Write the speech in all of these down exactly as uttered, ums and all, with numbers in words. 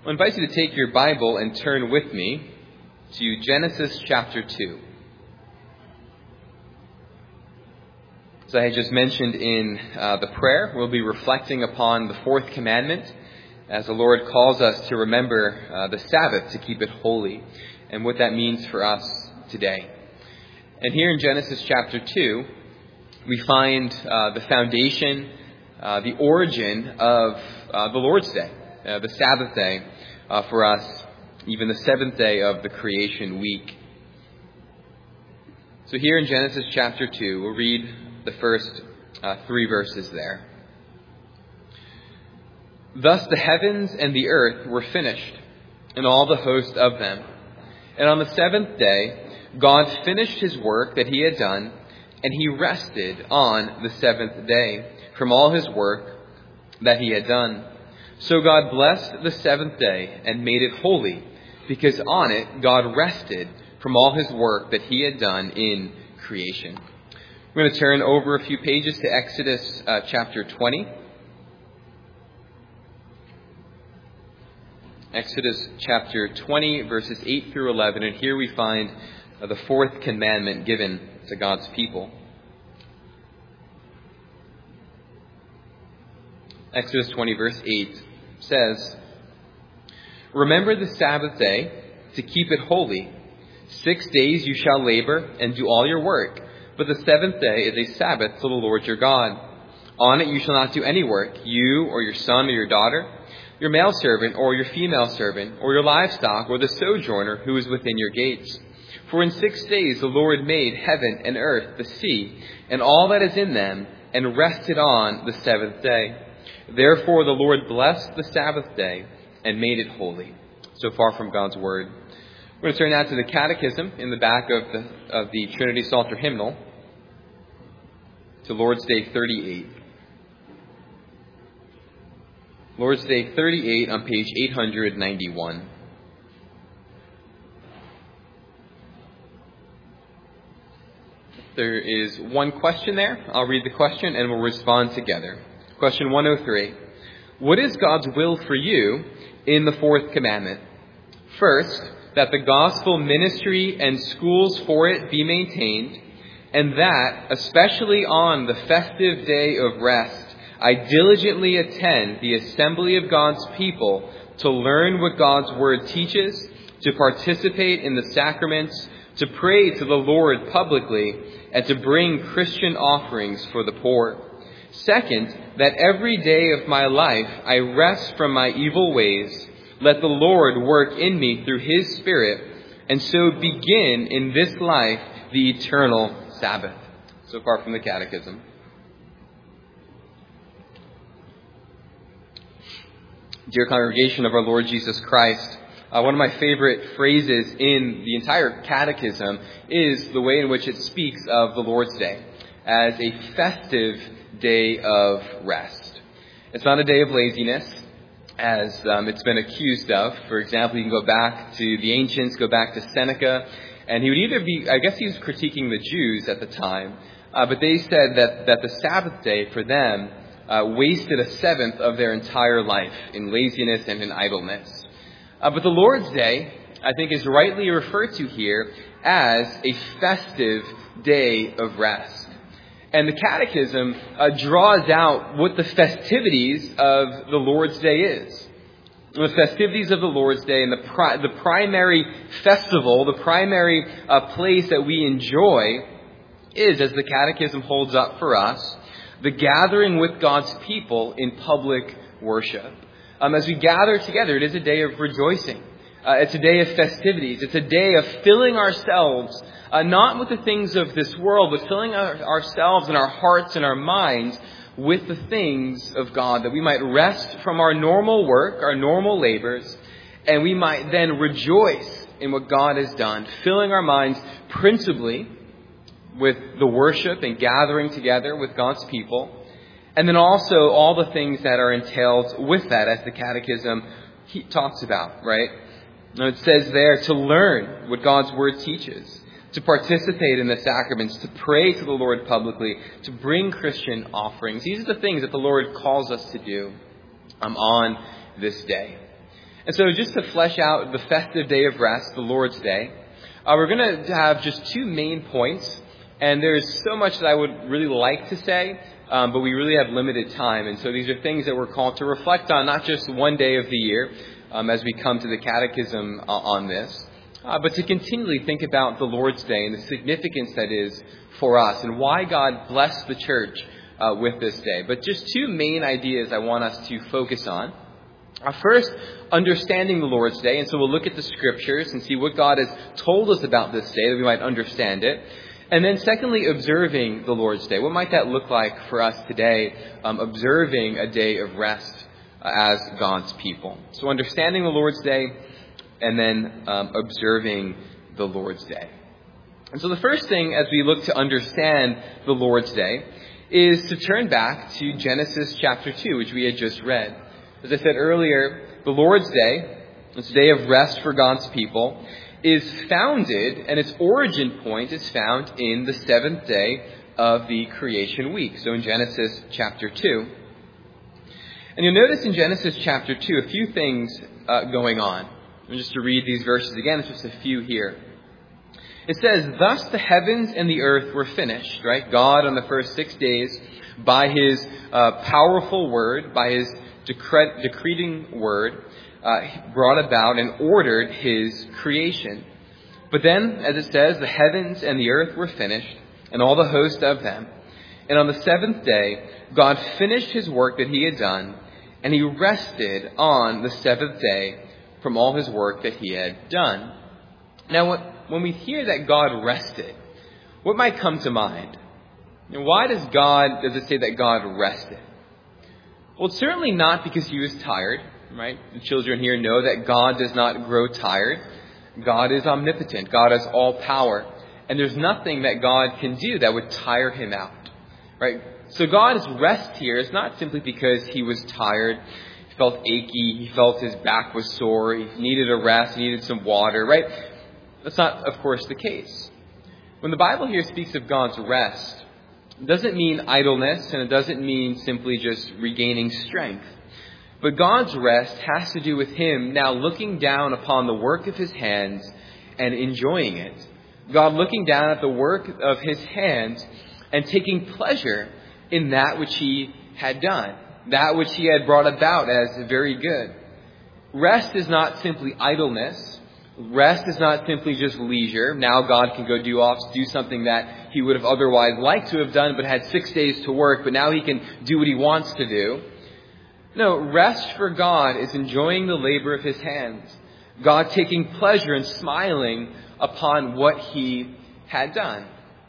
I invite you to take your Bible and turn with me to Genesis chapter two. As I had just mentioned in uh, the prayer, we'll be reflecting upon the fourth commandment as the Lord calls us to remember uh, the Sabbath, to keep it holy, and what that means for us today. And here in Genesis chapter two, we find uh, the foundation, uh, the origin of uh, the Lord's Day. Uh, the Sabbath day uh, for us, even the seventh day of the creation week. So here in Genesis chapter two, we'll read the first uh, three verses there. Thus the heavens and the earth were finished, and all the host of them. And on the seventh day, God finished his work that he had done, and he rested on the seventh day from all his work that he had done. So God blessed the seventh day and made it holy, because on it God rested from all his work that he had done in creation. We're going to turn over a few pages to Exodus uh, chapter twenty. Exodus chapter twenty, verses eight through eleven. And here we find uh, the fourth commandment given to God's people. Exodus twenty, verse eight says, "Remember the Sabbath day to keep it holy. Six days you shall labor and do all your work, but the seventh day is a Sabbath to the Lord your God. On it you shall not do any work, you or your son or your daughter, your male servant or your female servant, or your livestock, or the sojourner who is within your gates. For in six days the Lord made heaven and earth, the sea, and all that is in them, and rested on the seventh day. Therefore the Lord blessed the Sabbath day and made it holy." So far from God's word. We're going to turn now to the Catechism in the back of the, of the Trinity Psalter hymnal, to Lord's Day thirty-eight. Lord's Day thirty-eight on page eight hundred ninety-one. There is one question there. I'll read the question and we'll respond together. Question one oh three. What is God's will for you in the fourth commandment? First, that the gospel ministry and schools for it be maintained, and that, especially on the festive day of rest, I diligently attend the assembly of God's people to learn what God's word teaches, to participate in the sacraments, to pray to the Lord publicly, and to bring Christian offerings for the poor. Second, that every day of my life I rest from my evil ways. Let the Lord work in me through his Spirit, and so begin in this life the eternal Sabbath. So far from the Catechism. Dear congregation of our Lord Jesus Christ, uh, one of my favorite phrases in the entire Catechism is the way in which it speaks of the Lord's Day as a festive day of rest. It's not a day of laziness, as um, it's been accused of. For example, you can go back to the ancients, go back to Seneca, and he would either be, I guess he was critiquing the Jews at the time, uh, but they said that, that the Sabbath day for them uh, wasted a seventh of their entire life in laziness and in idleness. Uh, but the Lord's Day, I think, is rightly referred to here as a festive day of rest. And the Catechism uh, draws out what the festivities of the Lord's Day is. The festivities of the Lord's Day and the pri- the primary festival, the primary uh, place that we enjoy is, as the Catechism holds up for us, the gathering with God's people in public worship. Um, as we gather together, it is a day of rejoicing. Uh, it's a day of festivities. It's a day of filling ourselves Uh, not with the things of this world, but filling our, ourselves and our hearts and our minds with the things of God, that we might rest from our normal work, our normal labors, and we might then rejoice in what God has done, filling our minds principally with the worship and gathering together with God's people, and then also all the things that are entailed with that, as the Catechism he talks about, right? And it says there to learn what God's word teaches, to participate in the sacraments, to pray to the Lord publicly, to bring Christian offerings. These are the things that the Lord calls us to do um, on this day. And so just to flesh out the festive day of rest, the Lord's Day, uh, we're going to have just two main points. And there's so much that I would really like to say, um, but we really have limited time. And so these are things that we're called to reflect on, not just one day of the year um, as we come to the catechism uh, on this, uh, but to continually think about the Lord's Day and the significance that is for us and why God blessed the church uh, with this day. But just two main ideas I want us to focus on. Uh, first, understanding the Lord's Day. And so we'll look at the scriptures and see what God has told us about this day that we might understand it. And then secondly, observing the Lord's Day. What might that look like for us today, um, observing a day of rest uh, as God's people? So understanding the Lord's Day and then um, observing the Lord's Day. And so the first thing as we look to understand the Lord's Day is to turn back to Genesis chapter two, which we had just read. As I said earlier, the Lord's Day, this day of rest for God's people, is founded, and its origin point is found in the seventh day of the creation week. So in Genesis chapter two. And you'll notice in Genesis chapter two a few things uh, going on. And just to read these verses again, it's just a few here. It says, "Thus the heavens and the earth were finished," right? God on the first six days, by his uh, powerful word, by his decre- decreting word, Uh, brought about and ordered his creation. But then, as it says, the heavens and the earth were finished, and all the host of them. And on the seventh day, God finished his work that he had done, and he rested on the seventh day from all his work that he had done. Now, when we hear that God rested, what might come to mind? And why does God, does it say that God rested? Well, it's certainly not because he was tired. Right? The children here know that God does not grow tired. God is omnipotent. God has all power. And there's nothing that God can do that would tire him out. Right? So God's rest here is not simply because he was tired, he felt achy, he felt his back was sore, he needed a rest, he needed some water, right? That's not, of course, the case. When the Bible here speaks of God's rest, it doesn't mean idleness, and it doesn't mean simply just regaining strength. But God's rest has to do with him now looking down upon the work of his hands and enjoying it. God looking down at the work of his hands and taking pleasure in that which he had done, that which he had brought about as very good. Rest is not simply idleness. Rest is not simply just leisure. Now God can go do off, do something that he would have otherwise liked to have done but had six days to work, but now he can do what he wants to do. No, rest for God is enjoying the labor of his hands. God taking pleasure and smiling upon what he had done.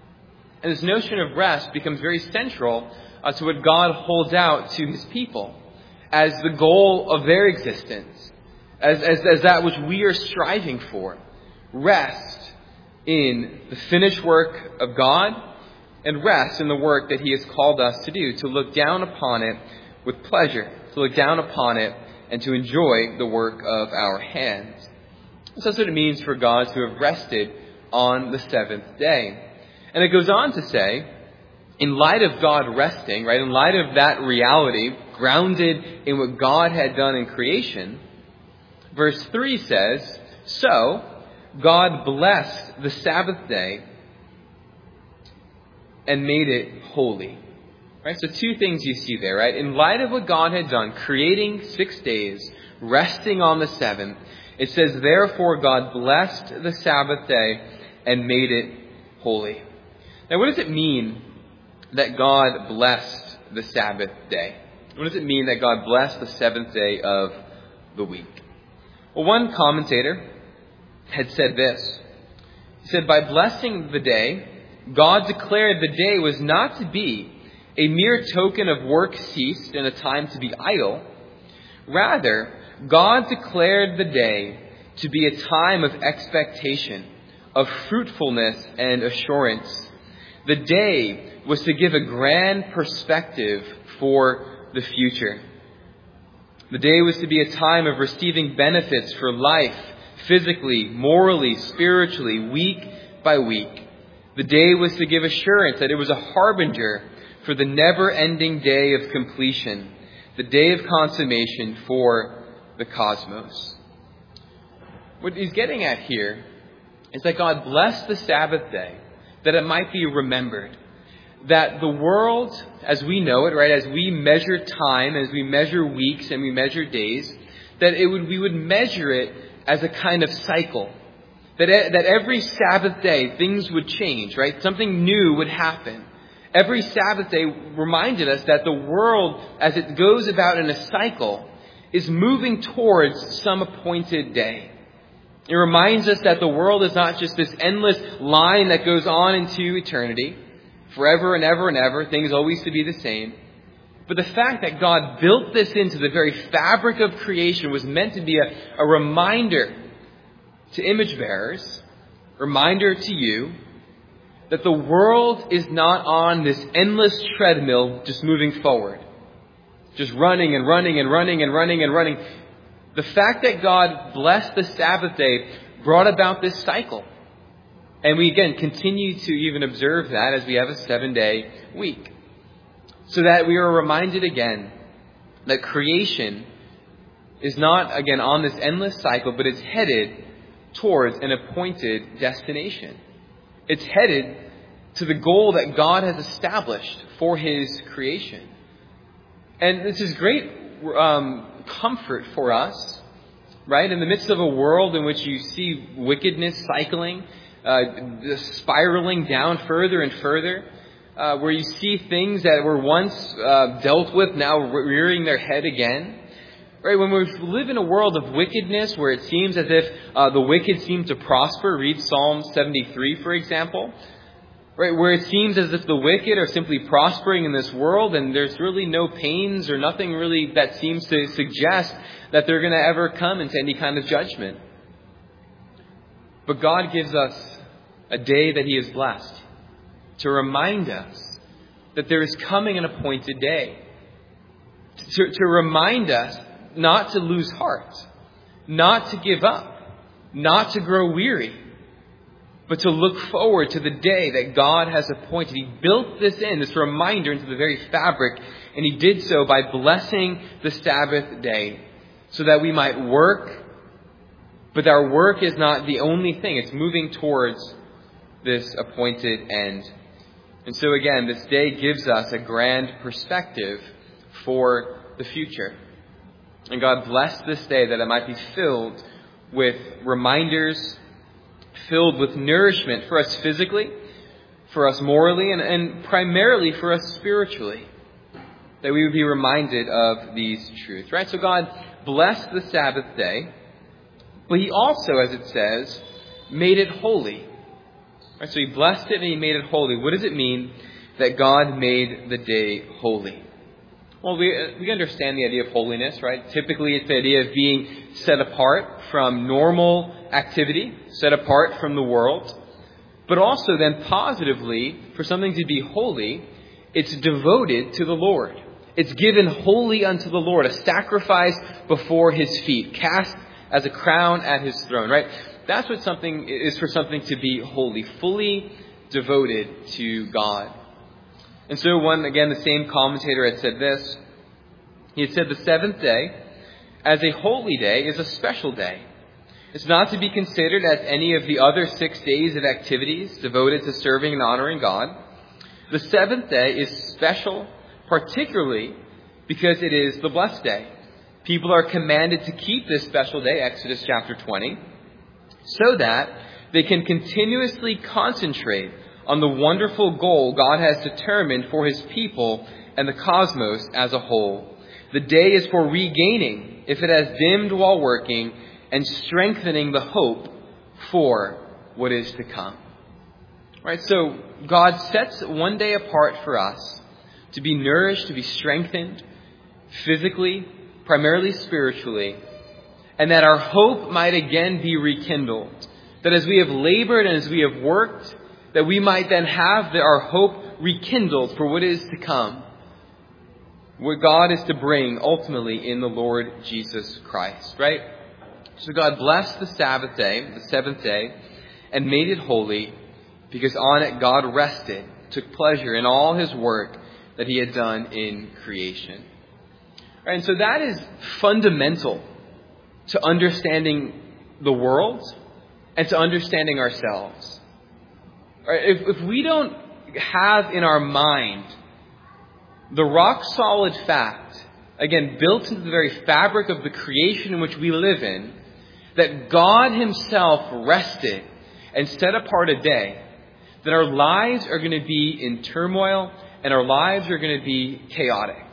And this notion of rest becomes very central uh, to what God holds out to his people as the goal of their existence, as, as, as that which we are striving for. Rest in the finished work of God and rest in the work that he has called us to do, to look down upon it with pleasure, to look down upon it and to enjoy the work of our hands. So that's what it means for God to have rested on the seventh day. And it goes on to say, in light of God resting, right, in light of that reality, grounded in what God had done in creation, verse three says, "So God blessed the Sabbath day and made it holy." Right, so two things you see there, right? In light of what God had done, creating six days, resting on the seventh, it says, "Therefore God blessed the Sabbath day and made it holy." Now, what does it mean that God blessed the Sabbath day? What does it mean that God blessed the seventh day of the week? Well, one commentator had said this. He said, "By blessing the day, God declared the day was not to be a mere token of work ceased and a time to be idle. Rather, God declared the day to be a time of expectation, of fruitfulness and assurance. The day was to give a grand perspective for the future. The day was to be a time of receiving benefits for life, physically, morally, spiritually, week by week. The day was to give assurance that it was a harbinger for the never-ending day of completion, the day of consummation for the cosmos. what he's getting at here is that God blessed the Sabbath day, that it might be remembered. That the world, as we know it, right, as we measure time, as we measure weeks and we measure days, that it would we would measure it as a kind of cycle. That that every Sabbath day things would change, right? Something new would happen. Every Sabbath day reminded us that the world, as it goes about in a cycle, is moving towards some appointed day. It reminds us that the world is not just this endless line that goes on into eternity, forever and ever and ever, things always to be the same. But the fact that God built this into the very fabric of creation was meant to be a, a reminder to image bearers, reminder to you, that the world is not on this endless treadmill just moving forward. Just running and running and running and running and running. The fact that God blessed the Sabbath day brought about this cycle. And we again continue to even observe that as we have a seven-day week. So that we are reminded again that creation is not again on this endless cycle, but it's headed towards an appointed destination. It's headed to the goal that God has established for His creation. And this is great um, comfort for us, right? In the midst of a world in which you see wickedness cycling, uh, spiraling down further and further, uh, where you see things that were once uh, dealt with now rearing their head again. Right, when we live in a world of wickedness where it seems as if uh, the wicked seem to prosper, read Psalm seventy-three, for example. Right, where it seems as if the wicked are simply prospering in this world and there's really no pains or nothing really that seems to suggest that they're going to ever come into any kind of judgment. But God gives us a day that He has blessed to remind us that there is coming an appointed day. To, to remind us not to lose heart, not to give up, not to grow weary, but to look forward to the day that God has appointed. He built this in, this reminder into the very fabric, and He did so by blessing the Sabbath day so that we might work, but our work is not the only thing. It's moving towards this appointed end. And so again, this day gives us a grand perspective for the future. And God blessed this day that it might be filled with reminders, filled with nourishment for us physically, for us morally, and, and primarily for us spiritually. That we would be reminded of these truths. Right? So God blessed the Sabbath day, but He also, as it says, made it holy. Right? So He blessed it and He made it holy. What does it mean that God made the day holy? Well, we we understand the idea of holiness, right? Typically, it's the idea of being set apart from normal activity, set apart from the world. But also then positively, for something to be holy, it's devoted to the Lord. It's given wholly unto the Lord, a sacrifice before His feet, cast as a crown at His throne, right? That's what something is for something to be holy, fully devoted to God. And so one, again, the same commentator had said this. He had said the seventh day, as a holy day, is a special day. It's not to be considered as any of the other six days of activities devoted to serving and honoring God. The seventh day is special, particularly because it is the blessed day. People are commanded to keep this special day, Exodus chapter twenty, so that they can continuously concentrate on the wonderful goal God has determined for His people and the cosmos as a whole. The day is for regaining, if it has dimmed while working, and strengthening the hope for what is to come. Right? So God sets one day apart for us to be nourished, to be strengthened physically, primarily spiritually, and that our hope might again be rekindled. That as we have labored and as we have worked, that we might then have our hope rekindled for what is to come. What God is to bring ultimately in the Lord Jesus Christ. Right? So God blessed the Sabbath day, the seventh day, and made it holy because on it God rested, took pleasure in all His work that He had done in creation. Right? And so that is fundamental to understanding the world and to understanding ourselves. If, if we don't have in our mind the rock-solid fact, again, built into the very fabric of the creation in which we live in, that God himself rested and set apart a day, that our lives are going to be in turmoil and our lives are going to be chaotic.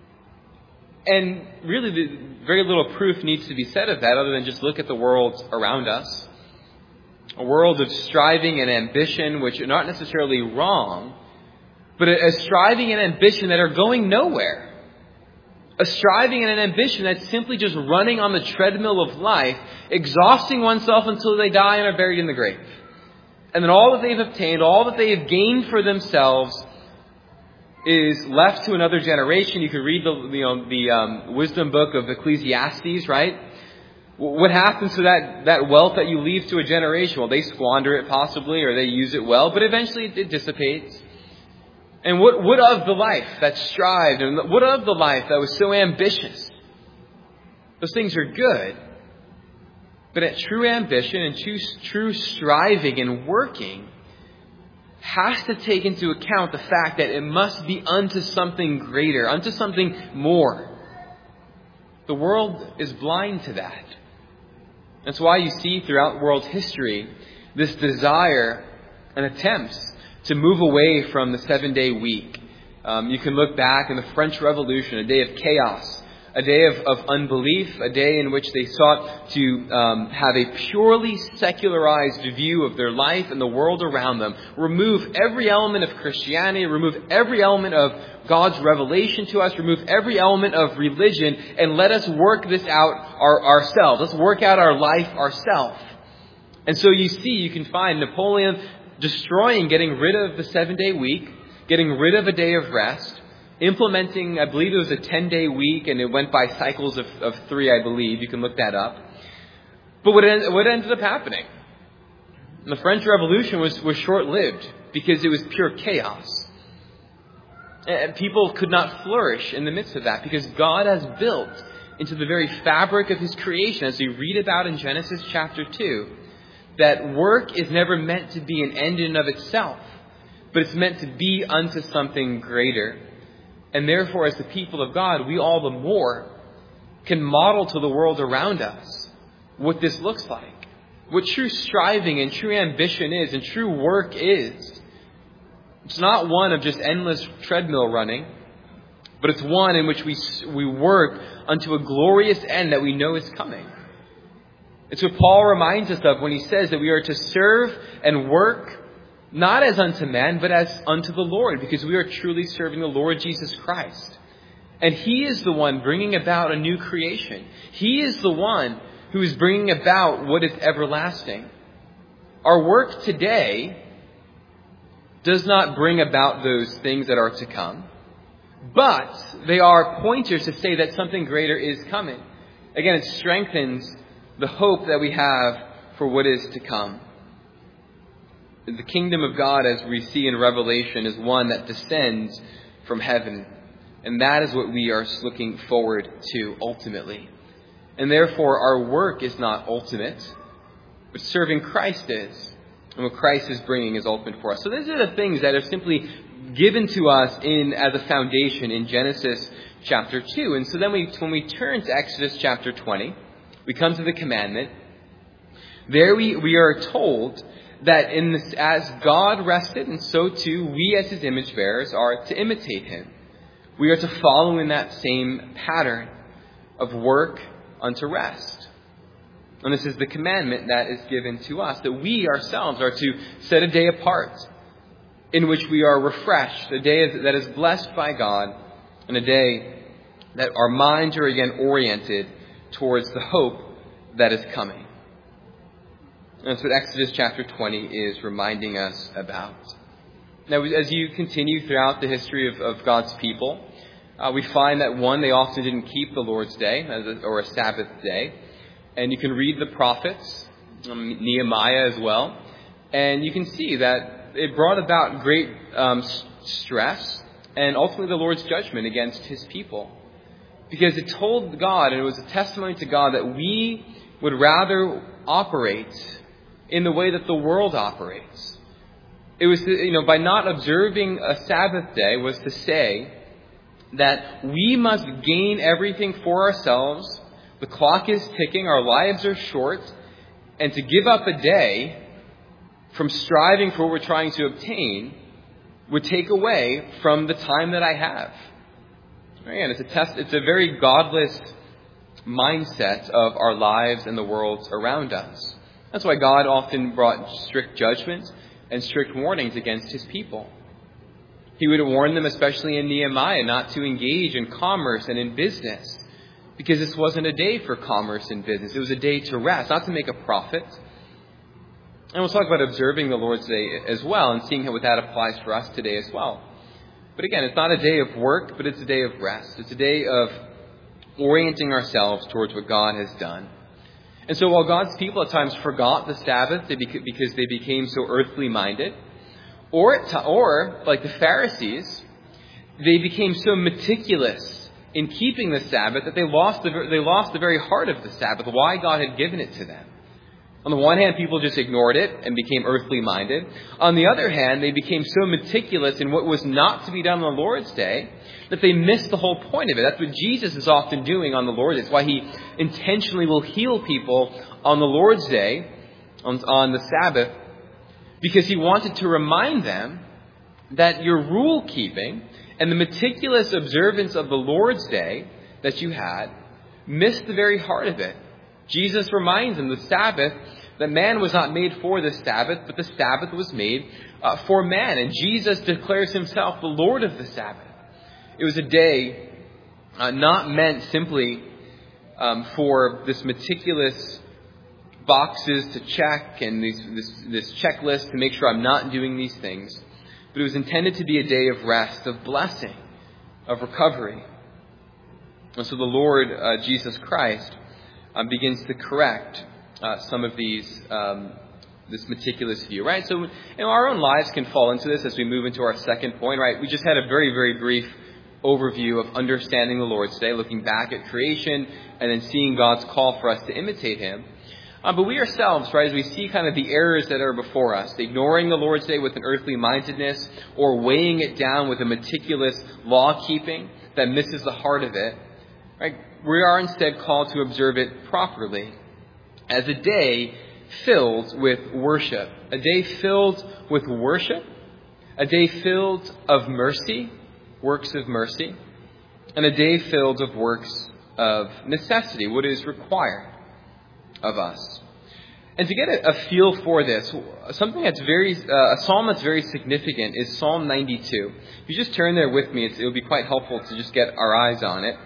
And really, the, very little proof needs to be said of that other than just look at the world around us. A world of striving and ambition, which are not necessarily wrong, but a, a striving and ambition that are going nowhere. A striving and an ambition that's simply just running on the treadmill of life, exhausting oneself until they die and are buried in the grave. And then all that they've obtained, all that they have gained for themselves is left to another generation. You could read the, you know, the um, wisdom book of Ecclesiastes, right? What happens to that, that wealth that you leave to a generation? Well, they squander it possibly, or they use it well, but eventually it dissipates. And what, what of the life that strived, and what of the life that was so ambitious? Those things are good. But at true ambition and true, true striving and working has to take into account the fact that it must be unto something greater, unto something more. The world is blind to that. That's why you see throughout world history this desire and attempts to move away from the seven-day week. Um, you can look back in the French Revolution, a day of chaos, a day of, of unbelief, a day in which they sought to um, have a purely secularized view of their life and the world around them. Remove every element of Christianity, remove every element of God's revelation to us, remove every element of religion, and let us work this out our, ourselves. Let's work out our life ourselves. And so you see, you can find Napoleon destroying, getting rid of the seven-day week, getting rid of a day of rest, implementing, I believe it was a ten-day week, and it went by cycles of, of three, I believe. You can look that up. But what, end, what ended up happening? The French Revolution was, was short-lived because it was pure chaos. And people could not flourish in the midst of that because God has built into the very fabric of his creation, as we read about in Genesis chapter two, that work is never meant to be an end in and of itself, but it's meant to be unto something greater. And therefore, as the people of God, we all the more can model to the world around us what this looks like, what true striving and true ambition is and true work is. It's not one of just endless treadmill running, but it's one in which we we work unto a glorious end that we know is coming. It's what Paul reminds us of when he says that we are to serve and work not as unto man, but as unto the Lord, because we are truly serving the Lord Jesus Christ. And he is the one bringing about a new creation. He is the one who is bringing about what is everlasting. Our work today does not bring about those things that are to come, but they are pointers to say that something greater is coming. Again, it strengthens the hope that we have for what is to come. The kingdom of God, as we see in Revelation, is one that descends from heaven. And that is what we are looking forward to ultimately. And therefore, our work is not ultimate, but serving Christ is. And what Christ is bringing is ultimate for us. So these are the things that are simply given to us in as a foundation in Genesis chapter two. And so then we, when we turn to Exodus chapter twenty, we come to the commandment. There we, we are told that in this, as God rested, and so too we as his image bearers are to imitate him. We are to follow in that same pattern of work unto rest. And this is the commandment that is given to us, that we ourselves are to set a day apart in which we are refreshed, a day that is blessed by God, and a day that our minds are again oriented towards the hope that is coming. And that's what Exodus chapter twenty is reminding us about. Now, as you continue throughout the history of, of God's people, uh, we find that, one, they often didn't keep the Lord's Day as a, or a Sabbath day. And you can read the prophets, um, Nehemiah as well, and you can see that it brought about great um, stress and ultimately the Lord's judgment against his people. Because it told God, and it was a testimony to God, that we would rather operate in the way that the world operates. It was, to, you know, by not observing a Sabbath day was to say that we must gain everything for ourselves. The clock is ticking, our lives are short, and to give up a day from striving for what we're trying to obtain would take away from the time that I have. Again, it's a test, it's a very godless mindset of our lives and the world around us. That's why God often brought strict judgment and strict warnings against his people. He would warn them, especially in Nehemiah, not to engage in commerce and in business, because this wasn't a day for commerce and business. It was a day to rest, not to make a profit. And we'll talk about observing the Lord's Day as well and seeing how that applies for us today as well. But again, it's not a day of work, but it's a day of rest. It's a day of orienting ourselves towards what God has done. And so while God's people at times forgot the Sabbath because they became so earthly minded, or, or like the Pharisees, they became so meticulous in keeping the Sabbath that they lost the, they lost the very heart of the Sabbath, why God had given it to them. On the one hand, people just ignored it and became earthly minded. On the other hand, they became so meticulous in what was not to be done on the Lord's Day that they missed the whole point of it. That's what Jesus is often doing on the Lord's Day. It's why he intentionally will heal people on the Lord's Day, on, on the Sabbath, because he wanted to remind them that your rule keeping and the meticulous observance of the Lord's Day that you had missed the very heart of it. Jesus reminds them the Sabbath, that man was not made for the Sabbath, but the Sabbath was made uh, for man. And Jesus declares himself the Lord of the Sabbath. It was a day uh, not meant simply um, for this meticulous boxes to check and these, this, this checklist to make sure I'm not doing these things. But it was intended to be a day of rest, of blessing, of recovery. And so the Lord, uh, Jesus Christ, Um, begins to correct uh, some of these, um, this meticulous view, right? So, you know, our own lives can fall into this as we move into our second point, right? We just had a very, very brief overview of understanding the Lord's Day, looking back at creation and then seeing God's call for us to imitate him. Uh, but we ourselves, right, as we see kind of the errors that are before us, ignoring the Lord's Day with an earthly mindedness or weighing it down with a meticulous law keeping that misses the heart of it, right? We are instead called to observe it properly as a day filled with worship, a day filled with worship, a day filled of mercy, works of mercy, and a day filled of works of necessity, what is required of us. And to get a, a feel for this, something that's very, uh, a psalm that's very significant is Psalm ninety-two. If you just turn there with me, it's, it would be quite helpful to just get our eyes on it.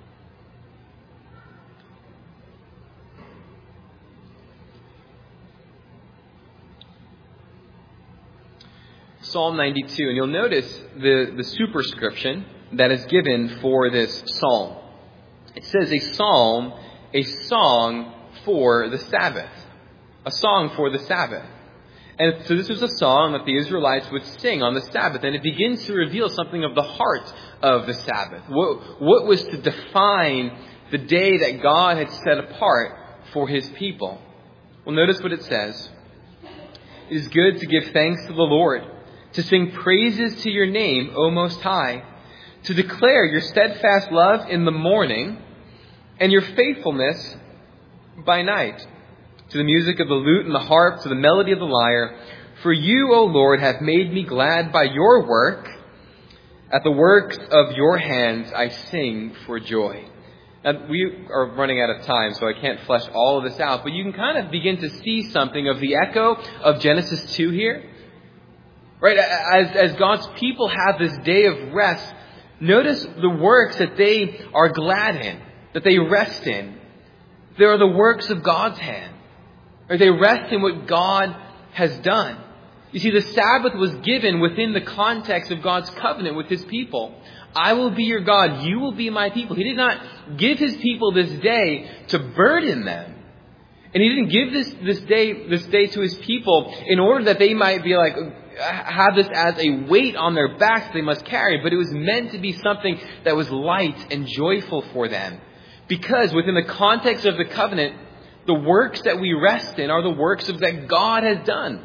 Psalm ninety-two, and you'll notice the, the superscription that is given for this psalm. It says a psalm, a song for the Sabbath. A song for the Sabbath. And so this was a song that the Israelites would sing on the Sabbath, and it begins to reveal something of the heart of the Sabbath. What, what was to define the day that God had set apart for his people? Well, notice what it says. It is good to give thanks to the Lord, to sing praises to your name, O Most High, to declare your steadfast love in the morning and your faithfulness by night, to the music of the lute and the harp, to the melody of the lyre. For you, O Lord, have made me glad by your work. At the works of your hands I sing for joy. Now, we are running out of time, so I can't flesh all of this out, but you can kind of begin to see something of the echo of Genesis two here. Right, as, as God's people have this day of rest, notice the works that they are glad in, that they rest in. They are the works of God's hand. Or they rest in what God has done. You see, the Sabbath was given within the context of God's covenant with his people. I will be your God, you will be my people. He did not give his people this day to burden them. And he didn't give this, this day this day to his people in order that they might be like, have this as a weight on their backs they must carry, but it was meant to be something that was light and joyful for them. Because within the context of the covenant, The works that we rest in are the works of that God has done.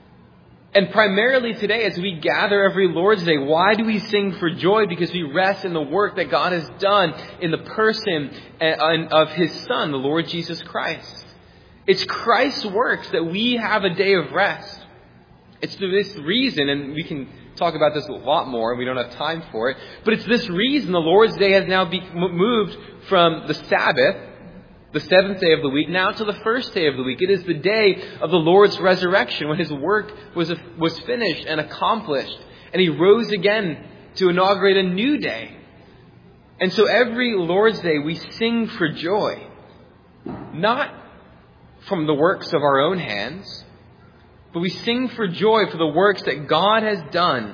And primarily today, as we gather every Lord's Day, why do we sing for joy? Because we rest in the work that God has done in the person of His Son, the Lord Jesus Christ. It's Christ's works that we have a day of rest. It's for this reason, and we can talk about this a lot more, and we don't have time for it, but it's this reason the Lord's Day has now be moved from the Sabbath, the seventh day of the week, now to the first day of the week. It is the day of the Lord's resurrection, when His work was was finished and accomplished, and He rose again to inaugurate a new day. And so every Lord's Day we sing for joy, not from the works of our own hands, but we sing for joy for the works that God has done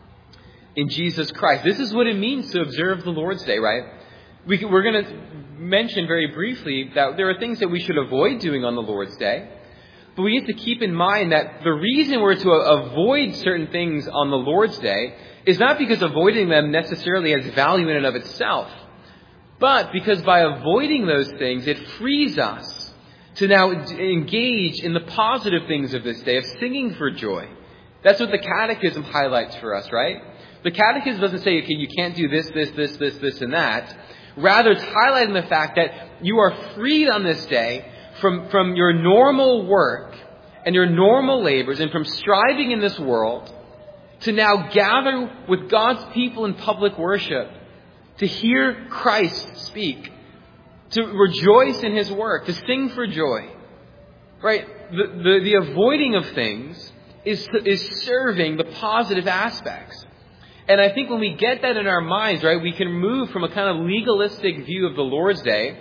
in Jesus Christ. This is what it means to observe the Lord's Day, right? We, we're going to mention very briefly that there are things that we should avoid doing on the Lord's Day. But we have to keep in mind that the reason we're to avoid certain things on the Lord's Day is not because avoiding them necessarily has value in and of itself, but because by avoiding those things, it frees us to now engage in the positive things of this day, of singing for joy. That's what the Catechism highlights for us, right? The Catechism doesn't say, okay, you can't do this, this, this, this, this, and that. Rather, it's highlighting the fact that you are freed on this day from, from your normal work and your normal labors and from striving in this world to now gather with God's people in public worship, to hear Christ speak, to rejoice in His work, to sing for joy. Right? The, the, the avoiding of things is, is serving the positive aspects. And I think when we get that in our minds, right, we can move from a kind of legalistic view of the Lord's Day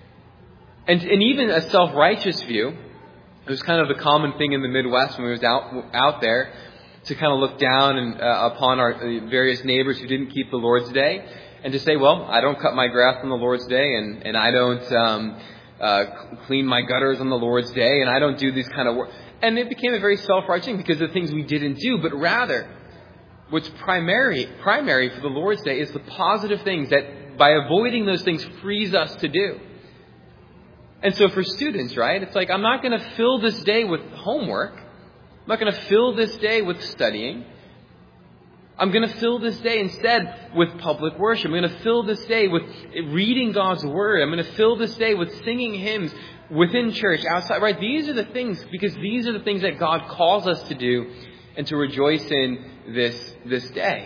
and, and even a self-righteous view. It was kind of the common thing in the Midwest when we was out, out there to kind of look down and, uh, upon our uh, various neighbors who didn't keep the Lord's Day. And to say, well, I don't cut my grass on the Lord's Day, and, and I don't um, uh, clean my gutters on the Lord's Day, and I don't do these kind of work. And it became a very self-righteous thing because of the things we didn't do. But rather, what's primary primary for the Lord's Day is the positive things that by avoiding those things frees us to do. And so for students, right, it's like, I'm not going to fill this day with homework. I'm not going to fill this day with studying. I'm going to fill this day instead with public worship. I'm going to fill this day with reading God's Word. I'm going to fill this day with singing hymns within church, outside. Right? These are the things, because these are the things that God calls us to do and to rejoice in this, this day.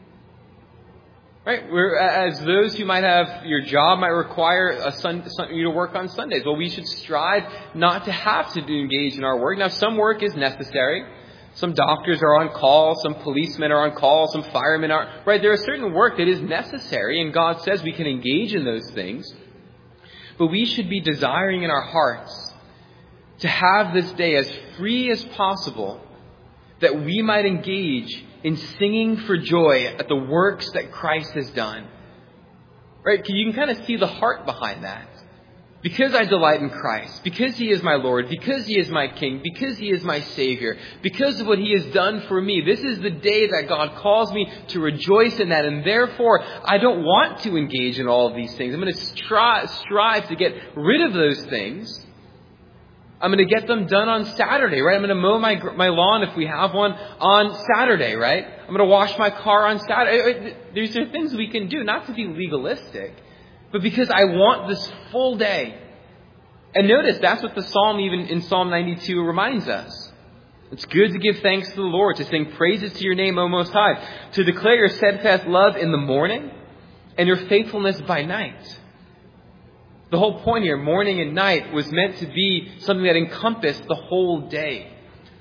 Right? We're, as those who might have, your job might require a sun, you to work on Sundays. Well, we should strive not to have to engage in our work. Now, some work is necessary. Some doctors are on call, some policemen are on call, some firemen are, right? There is certain work that is necessary, and God says we can engage in those things. But we should be desiring in our hearts to have this day as free as possible, that we might engage in singing for joy at the works that Christ has done. Right? You can kind of see the heart behind that. Because I delight in Christ, because He is my Lord, because He is my King, because He is my Savior, because of what He has done for me, this is the day that God calls me to rejoice in that. And therefore, I don't want to engage in all of these things. I'm going to strive, strive to get rid of those things. I'm going to get them done on Saturday, right? I'm going to mow my my lawn if we have one on Saturday, right? I'm going to wash my car on Saturday. These are things we can do, not to be legalistic, but because I want this full day. And notice, that's what the Psalm, even in Psalm ninety-two, reminds us. It's good to give thanks to the Lord, to sing praises to your name, O Most High, to declare your steadfast love in the morning and your faithfulness by night. The whole point here, morning and night, was meant to be something that encompassed the whole day.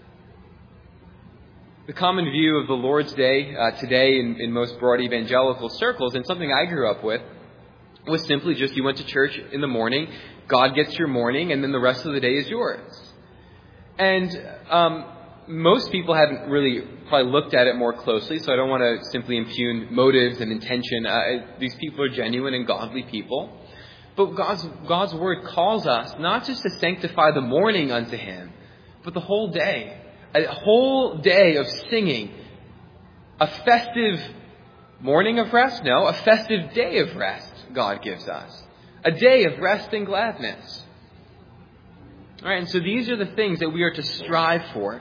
The common view of the Lord's Day uh, today in, in most broad evangelical circles, and something I grew up with, was simply just you went to church in the morning, God gets your morning, and then the rest of the day is yours. And um, most people haven't really probably looked at it more closely, so I don't want to simply impugn motives and intention. Uh, these people are genuine and godly people. But God's, God's Word calls us not just to sanctify the morning unto Him, but the whole day. A whole day of singing. A festive morning of rest? No, a festive day of rest God gives us. A day of rest and gladness. All right, and so these are the things that we are to strive for.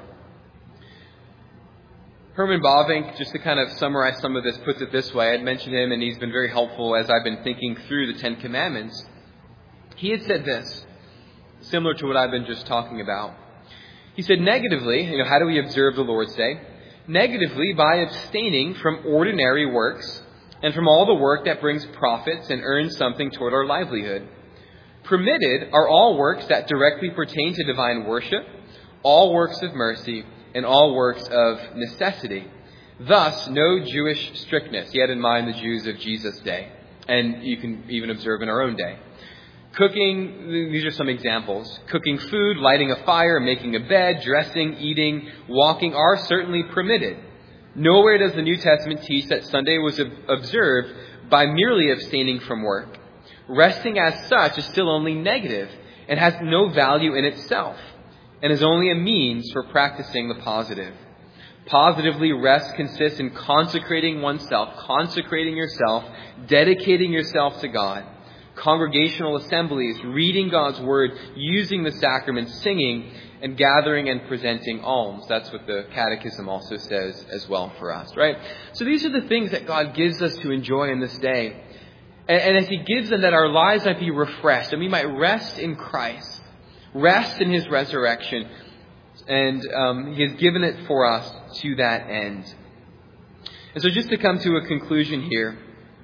Herman Bavinck, just to kind of summarize some of this, puts it this way. I had mentioned him, and he's been very helpful as I've been thinking through the Ten Commandments. He had said this, similar to what I've been just talking about. He said, negatively, you know, how do we observe the Lord's Day? Negatively, by abstaining from ordinary works and from all the work that brings profits and earns something toward our livelihood. Permitted are all works that directly pertain to divine worship, all works of mercy, and all works of necessity. Thus, no Jewish strictness. He had in mind the Jews of Jesus' day, and you can even observe in our own day. Cooking, these are some examples. Cooking food, lighting a fire, making a bed, dressing, eating, walking are certainly permitted. Nowhere does the New Testament teach that Sunday was observed by merely abstaining from work. Resting as such is still only negative and has no value in itself, and is only a means for practicing the positive. Positively, rest consists in consecrating oneself, consecrating yourself, dedicating yourself to God. Congregational assemblies, reading God's Word, using the sacraments, singing, and gathering and presenting alms. That's what the Catechism also says as well for us, right? So these are the things that God gives us to enjoy in this day. And, and as He gives them, that our lives might be refreshed, and we might rest in Christ. Rest in His resurrection, and um, He has given it for us to that end. And so just to come to a conclusion here,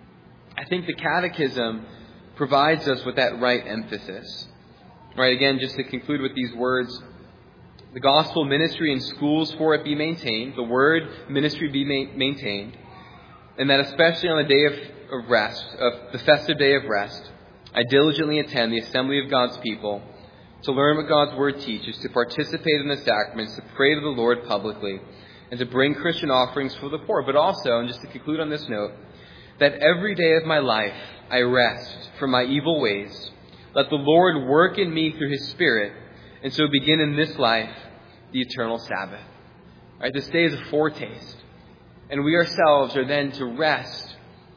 I think the Catechism provides us with that right emphasis. Right, again, just to conclude with these words, the gospel ministry and schools for it be maintained, the word ministry be ma- maintained, and that especially on the day of, of rest, of the festive day of rest, I diligently attend the assembly of God's people, to learn what God's Word teaches, to participate in the sacraments, to pray to the Lord publicly, and to bring Christian offerings for the poor. But also, and just to conclude on this note, that every day of my life I rest from my evil ways. Let the Lord work in me through His Spirit, and so begin in this life the eternal Sabbath. All right, this day is a foretaste, and we ourselves are then to rest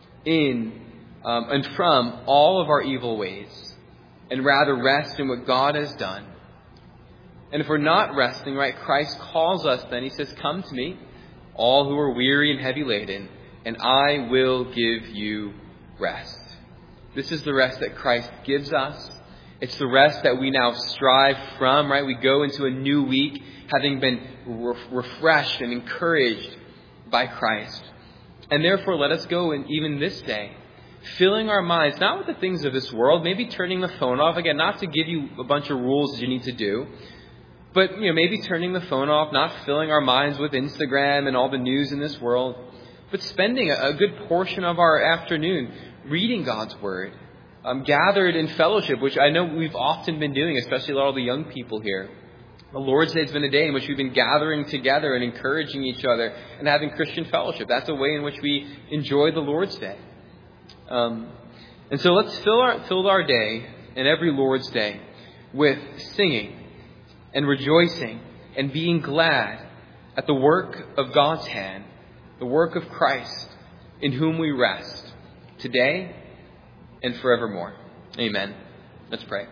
in um, and from all of our evil ways, and rather rest in what God has done. And if we're not resting, right, Christ calls us then. He says, come to me, all who are weary and heavy laden, and I will give you rest. This is the rest that Christ gives us. It's the rest that we now strive from, right? We go into a new week having been re- refreshed and encouraged by Christ. And therefore, let us go in even this day, filling our minds, not with the things of this world, maybe turning the phone off. Again, not to give you a bunch of rules that you need to do, but you know, maybe turning the phone off, not filling our minds with Instagram and all the news in this world, but spending a, a good portion of our afternoon reading God's Word, um, gathered in fellowship, which I know we've often been doing, especially a lot of the young people here. The Lord's Day has been a day in which we've been gathering together and encouraging each other and having Christian fellowship. That's a way in which we enjoy the Lord's Day. Um, and so let's fill our, fill our day and every Lord's Day with singing and rejoicing and being glad at the work of God's hand, the work of Christ, in whom we rest today and forevermore. Amen. Let's pray.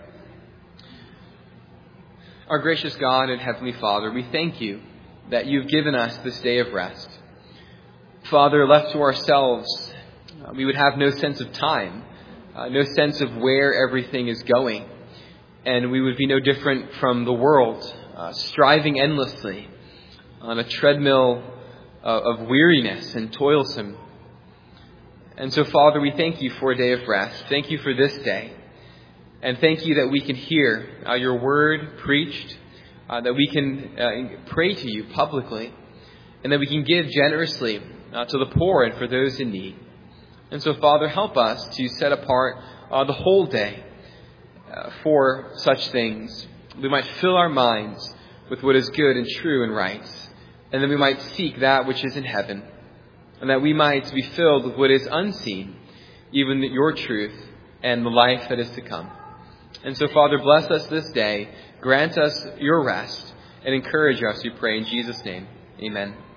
Our gracious God and Heavenly Father, we thank you that you've given us this day of rest. Father, left to ourselves, uh, we would have no sense of time, uh, no sense of where everything is going. And we would be no different from the world, uh, striving endlessly on a treadmill uh, of weariness and toilsome. And so, Father, we thank you for a day of rest. Thank you for this day. And thank you that we can hear uh, your word preached, uh, that we can uh, pray to you publicly, and that we can give generously uh, to the poor and for those in need. And so, Father, help us to set apart uh, the whole day uh, for such things. We might fill our minds with what is good and true and right, and that we might seek that which is in heaven, and that we might be filled with what is unseen, even your truth and the life that is to come. And so, Father, bless us this day, grant us your rest, and encourage us, we pray in Jesus' name. Amen.